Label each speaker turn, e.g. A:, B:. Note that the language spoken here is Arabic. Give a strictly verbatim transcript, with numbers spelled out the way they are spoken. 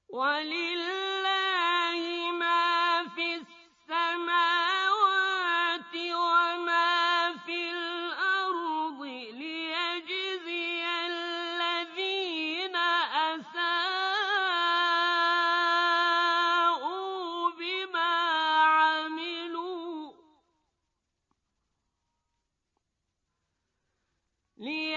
A: وَلِلَّهِ مَا فِي السَّمَاوَاتِ وَمَا فِي الْأَرْضِ لِيَجْزِيَ الَّذِينَ أَسَاءُوا بِمَا عَمِلُوا